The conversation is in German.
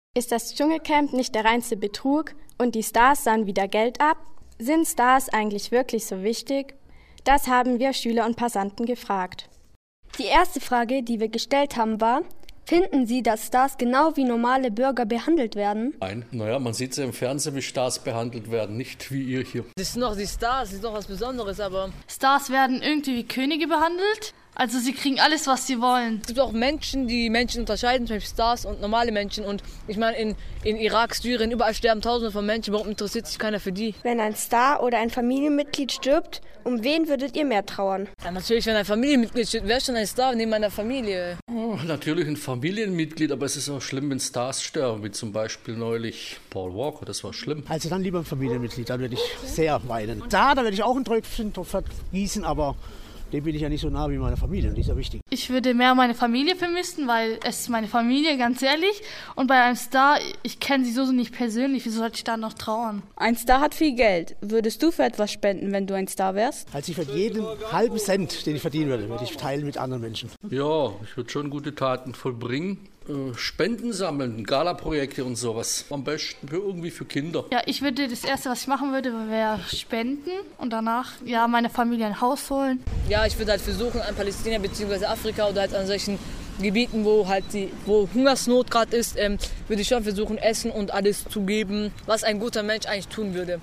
Ist das Dschungelcamp nicht der reinste Betrug und die Stars sahen wieder Geld ab? Sind Stars eigentlich wirklich so wichtig? Das haben wir Schüler und Passanten gefragt. Die erste Frage, die wir gestellt haben, war: Finden Sie, dass Stars genau wie normale Bürger behandelt werden? Nein, man sieht ja im Fernsehen, wie Stars behandelt werden, nicht wie ihr hier. Das sind noch die Stars, das ist noch was Besonderes, aber Stars werden irgendwie wie Könige behandelt. Also sie kriegen alles, was sie wollen. Es gibt auch Menschen, die Menschen unterscheiden, zum Beispiel Stars und normale Menschen. Und ich meine, in Irak, Syrien, überall sterben Tausende von Menschen. Warum interessiert sich keiner für die? Wenn ein Star oder ein Familienmitglied stirbt, um wen würdet ihr mehr trauern? Ja, natürlich, wenn ein Familienmitglied stirbt, wäre schon ein Star neben meiner Familie. Oh, natürlich ein Familienmitglied, aber es ist auch schlimm, wenn Stars sterben, wie zum Beispiel neulich Paul Walker, das war schlimm. Also dann lieber ein Familienmitglied, da würde ich sehr weinen. Da würde ich auch ein Tröpfchen vergießen, aber dem bin ich ja nicht so nah wie meine Familie, die ist ja wichtig. Ich würde mehr meine Familie vermissen, weil es ist meine Familie, ganz ehrlich. Und bei einem Star, ich kenne sie so nicht persönlich, wieso sollte ich da noch trauern? Ein Star hat viel Geld. Würdest du für etwas spenden, wenn du ein Star wärst? Also ich würde jeden halben Cent, den ich verdienen würde ich teilen mit anderen Menschen. Ja, ich würde schon gute Taten vollbringen. Spenden sammeln, Gala-Projekte und sowas. Am besten irgendwie für Kinder. Ja, das Erste, was ich machen würde, wäre spenden und danach meine Familie ein Haus holen. Ja, ich würde halt versuchen, an Palästina bzw. Afrika oder halt an solchen Gebieten, wo Hungersnot gerade ist, würde ich schon versuchen, Essen und alles zu geben, was ein guter Mensch eigentlich tun würde.